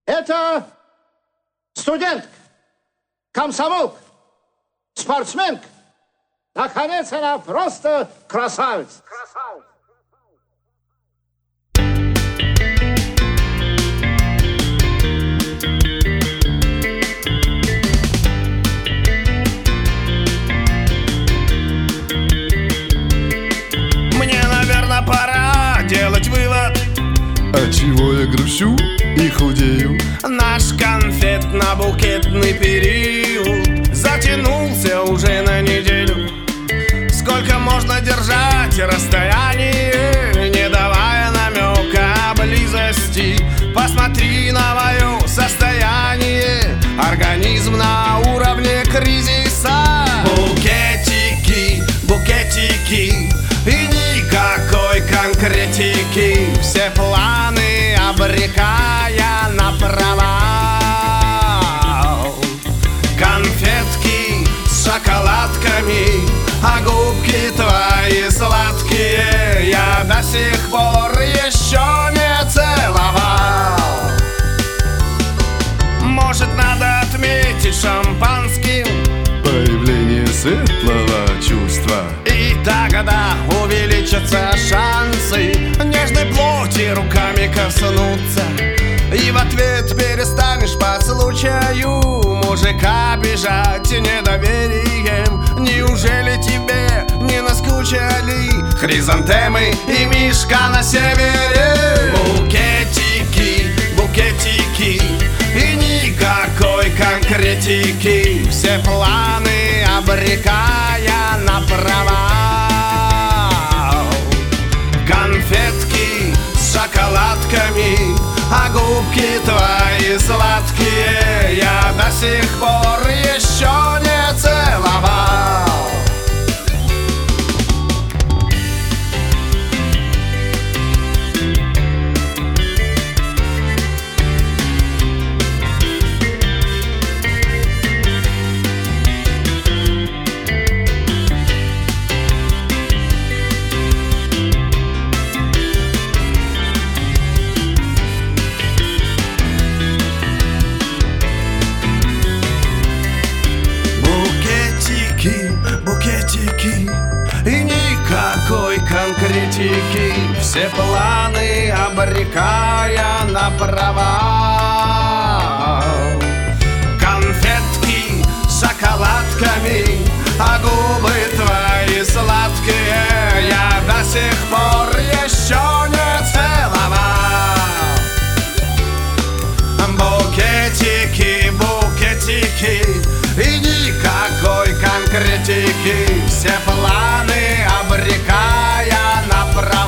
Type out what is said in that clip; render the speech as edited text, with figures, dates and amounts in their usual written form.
Это студентка, комсомолка, спортсменка. Наконец, она просто красавица. Мне, наверное, пора делать вывод. А чего я грущу и худею? Наш конфетно-букетный период затянулся уже на неделю. Сколько можно держать расстояние, не давая намека близости? Посмотри на мое состояние, организм на уровне кризиса. Букетики, букетики и никакой конкретики. Все планы обрекая на провал. Конфетки с шоколадками, а губки твои сладкие я до сих пор еще не целовал. Может, надо отметить шампанским Появление светлого чувства. и тогда увеличатся шансы нежной плоти руками коснуться. И в ответ перестанешь по случаю мужика обижать недоверием. Неужели тебе не наскучили хризантемы и мишка на севере? Букетики, букетики и никакой конкретики. Все планы обрекая на провал. Конфетки с шоколадками, а губки твои сладкие я до сих пор еще не целовал. Букетики и никакой конкретики. Все планы обрекая на провал. Конфетки с шоколадками, а губы твои сладкие я до сих пор еще не целовал. Букетики, букетики и никакой конкретики. Все планы обрекая на провал.